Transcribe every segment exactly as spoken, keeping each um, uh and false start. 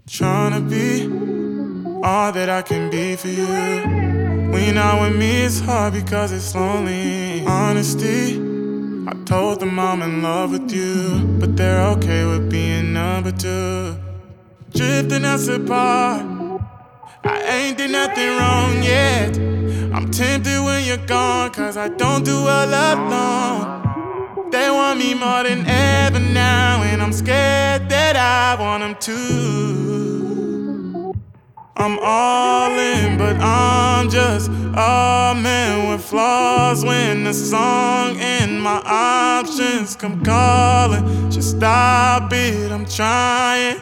Tryna be all that I can be for you. When you're not with me, it's hard because it's lonely. Honesty, I told them I'm in love with you, but they're okay with being number two. Drifting us apart, I ain't did nothing wrong yet. I'm tempted when you're gone, cause I don't do well alone. They want me more than ever now, and I'm scared that I want them too. I'm all in, but I'm just a man with flaws. When the song and my options come calling, just stop it, I'm trying.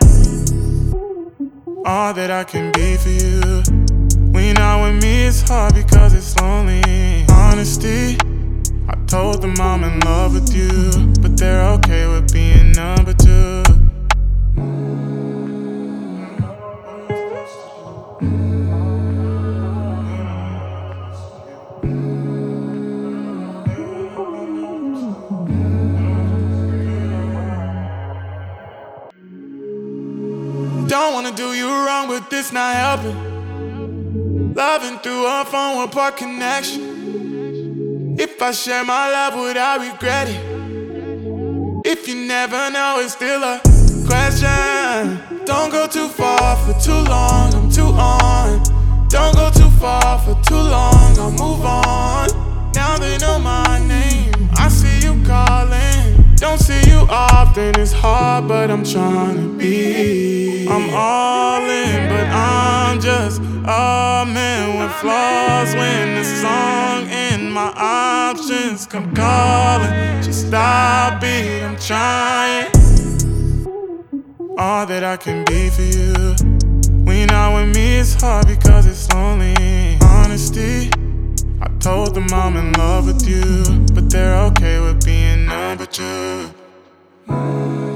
All that I can be for you. When you're not with me, it's hard because it's lonely. Honesty, I told them I'm in love with you, but they're okay with being number two. Don't wanna do you wrong, but this not helping. Loving through a phone with poor connection. If I share my love, would I regret it? If you never know, it's still a question. Don't go too far for too long, I'm too on. Don't go too far for too long, I'll move on. Now they know my name, I see you calling. Don't see you often, it's hard, but I'm trying to be. I'm all in, but I'm just a man with flaws. When the song and my options come calling, just stop it, I'm trying. All that I can be for you. When you're not with me, it's hard because it's lonely. Honesty, I told them I'm in love with you, but they're okay with being number two.